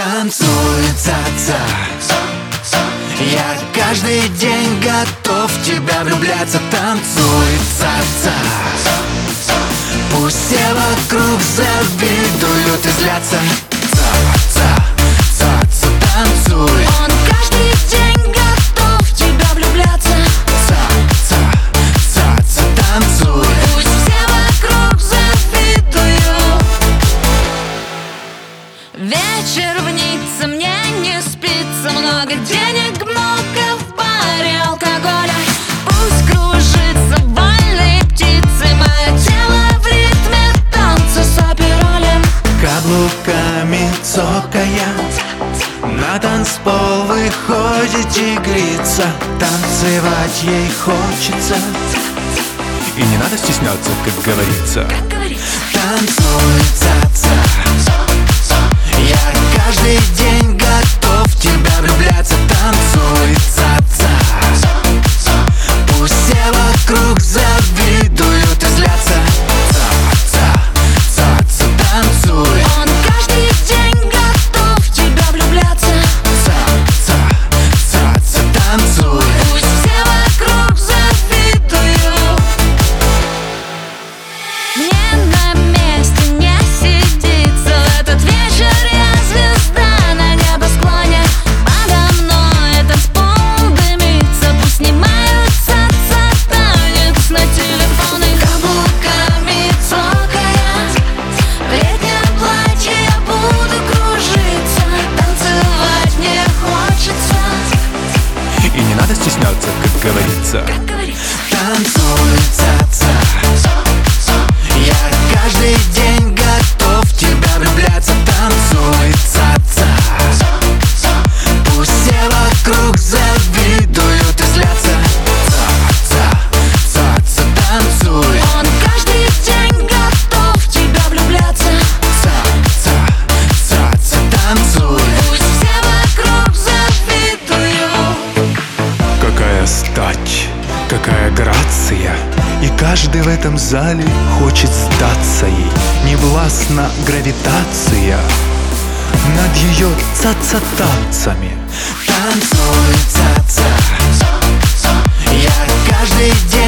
Танцуй, ца-ца. Я каждый день готов в тебя влюбляться. Танцуй, ца-ца. Пусть все вокруг завидуют и злятся. Ца-ца, танцуй. Он каждый день готов в тебя влюбляться. Ца-ца, танцуй. Пусть все вокруг завидуют. Вечер в Ницце, мне не спится. Много денег, много в баре алкоголя. Пусть кружится вольной птицей мое тело в ритме танца с оперолем. Каблуками цокая, на танцпол выходит тигрица. Танцевать ей хочется, и не надо стесняться, как говорится. Танцуй, ца-ца. Я каждый день готов в тебя влюбляться. Танцуй, ца-ца. Пусть все вокруг завидуют и злятся. Ца-ца, танцуй. Он каждый день готов в тебя влюбляться. Ца-ца, танцуй. Пусть все вокруг завидуют. Мне на месте не сидится. В этот вечер я звезда на небосклоне. Подо мной танцпол дымится. Пусть снимаются танец на телефоны. Каблуками цокая, в летнем платье я буду кружиться. Танцевать мне хочется, И не надо стесняться, как говорится. как говорится. Танцуй, ца-ца. Я каждый день готов в тебя влюбляться. Танцуй, ца-ца. Пусть все вокруг завидуют и злятся. Ца-ца, танцуй. Он каждый день готов в тебя влюбляться. Ца-ца, танцуй. Пусть все вокруг завидуют. Какая стать, какая грация, и каждый в этом зале хочет сдаться ей. Не властна гравитация над ее ца-ца-танцами. Танцуй, ца-ца. Я каждый день